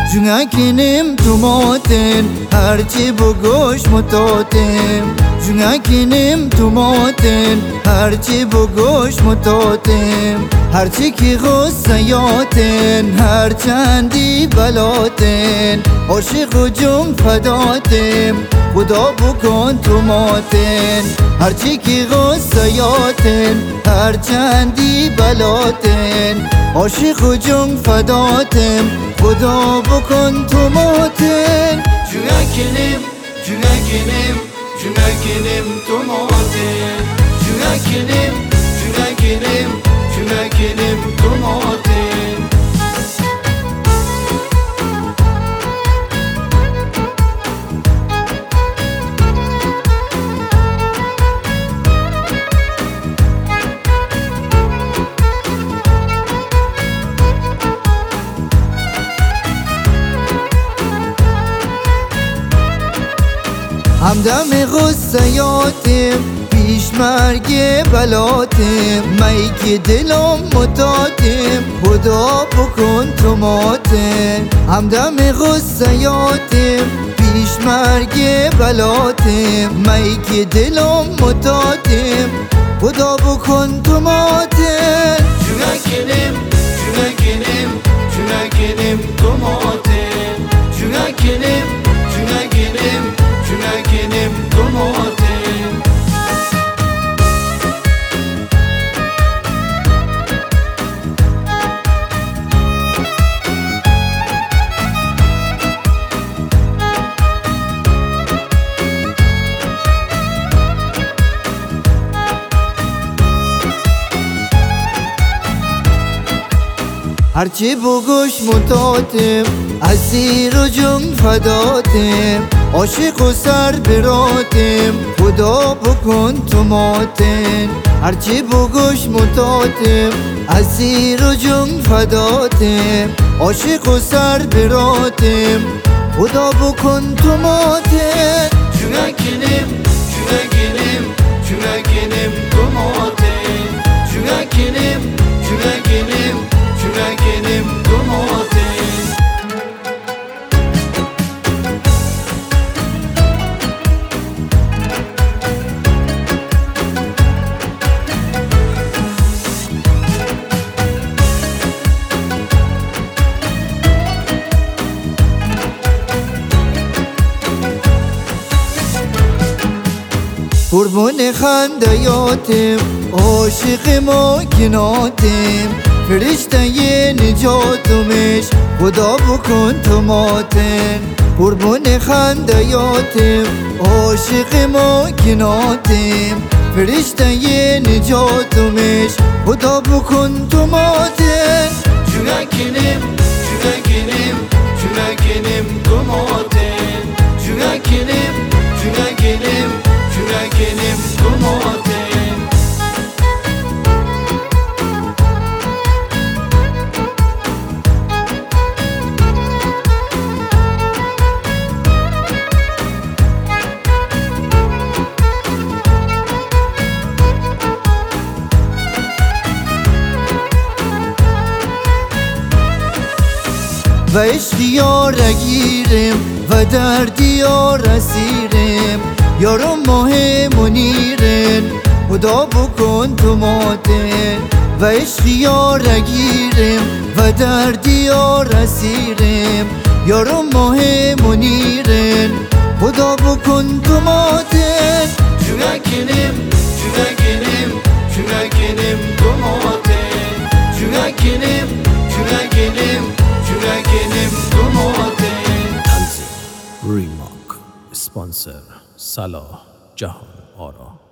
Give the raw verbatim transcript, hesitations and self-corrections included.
جونکینیم تو ماتن هرچی بگوش متاتم جونکینیم تو ماتن هرچی بگوش متاتم هرچی که غصیاتن هرچندی بلاتن عاشق و جون فداتم خدا بکن تو ماتن هرچی که غصیاتن هرچندی بلاتن عاشق و جون فداتم خدا بکن تو ماتن جونکینیم جونکینیم جونکینیم تو ماتن جونکینیم جونکینیم جونکینیم تو ماتن همدم غصیاتم پیش مرگ بلاتم می که دلم متاتم خدا بکن تو ماتم همدم غصیاتم پیش مرگ بلاتم می که دلم متاتم خدا بکن تو ماتم جونکینیم جونکینیم جونکینیم تو ماتن جونکینیم جونکینیم جونکینیم تو ماتن هرچی بگوش متاتم اسیر و جون فداتم عاشق و سر براتم خدا بکن تو ماتن هرچی بگوش متاتم اسیر و جون فداتم عاشق و سر براتم خدا بکن تو ماتن جونکینیم جونکینیم جونکینیم تو ماتن جونکینیم جونکینیم جونکینیم تو ماتن قربون خندیاتم عاشق ماکناتم فرشته نجاتمش خدا بکن تو ماتن قربون خندیاتم عاشق ماکناتم فرشته نجاتمش خدا بکن تو ماتن جونکینیم جونکینیم جونکینیم تو ماتن جونکینیم جونکینیم جونکینیم تو ماتن و عشقی یار گیرم و دردی یار اسیرم یارم ماه منیرن خدا بکن تو ماتن و عشقی یار گیرم و دردی یار اسیرم یارم ماه منیرن خدا بکن تو ماتن جونکینیم جونکینیم جونکینیم تو ماتن جونکینیم جونکینیم جونکینیم تو ماتن تنظیم ریماک اسپانسر صلاح جهان آرا